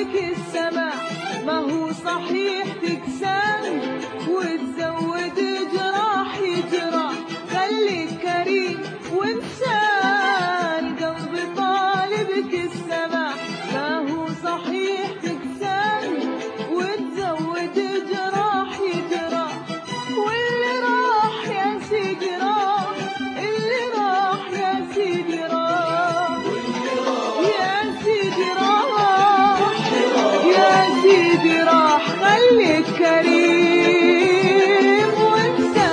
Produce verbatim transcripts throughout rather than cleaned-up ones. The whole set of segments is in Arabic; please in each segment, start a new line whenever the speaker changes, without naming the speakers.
طالبك السماء، ما هو صحيح تقسم وتزود جراح يجرح، خليك كريم وانسان. قلبي طالبك السماء، ما هو صحيح تقسم وتزود جراح يجرح، واللي راح يا سيدي راح، اللي راح يا سيدي راح، يا سيدي راح، يا سيدي راح، خليك كريم وانسى.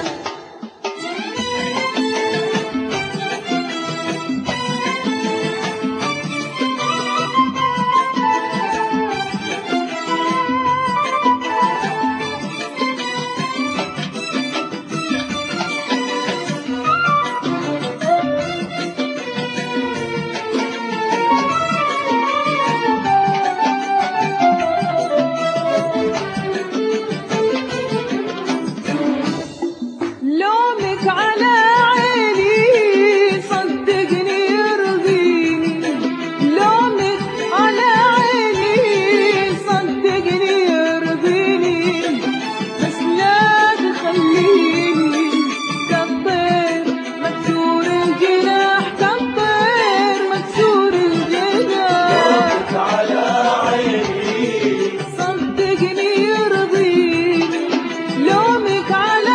لومك على عيني صدقني يرضيني، لومك على عيني صدقني يرضيني، بس لا تخليني كالطير مكسور الجناح، كالطير مكسور الجناح. لومك على عيني صدقني يرضيني، لومك على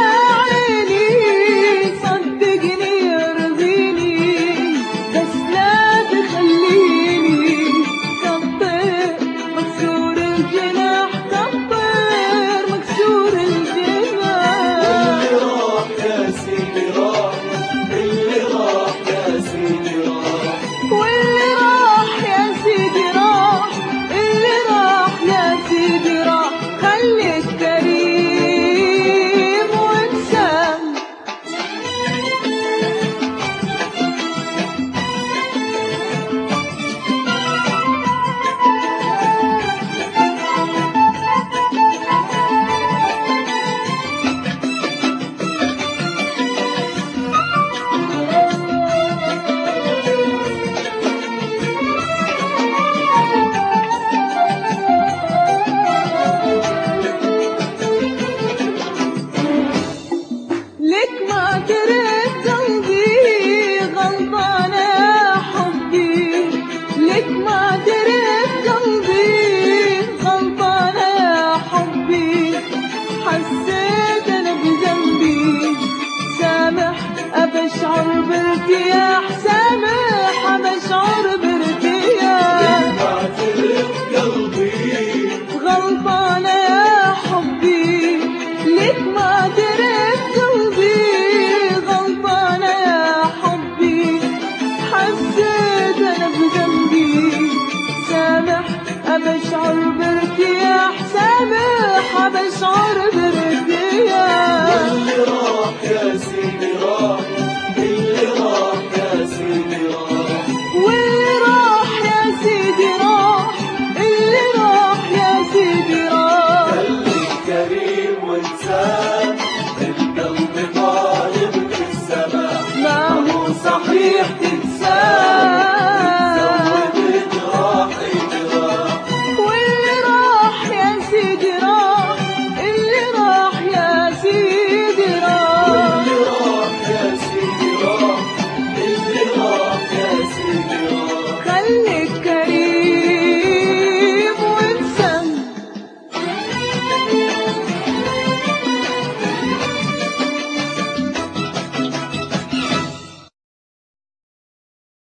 واللي راح يا سيدي راح، اللي راح يا سيدي راح، خليك كريم وانسان. لك ما ترد قلبي غلطانة يا حبي، لك ما ترد قلبي غلطانة يا حبي، حسيت أنا بذنبي سامح أبشعر بارتياح، سامح أبشعر بارتياح. لك ما ترد قلبي غلطانة يا حبي، لك ما ترد قلبي غلطانة يا حبي، حسيت أنا بذنبي سامح أبشعر بارتياح، سامح أبشعر بارتياح. اللي راح يا سيدي راح، اللي راح يا سيدي راح، واللي راح يا سيدي راح، اللي راح يا سيدي راح. خليك كريم وانسان، القلب طالبك السماء، ما هو صحيح تنساه.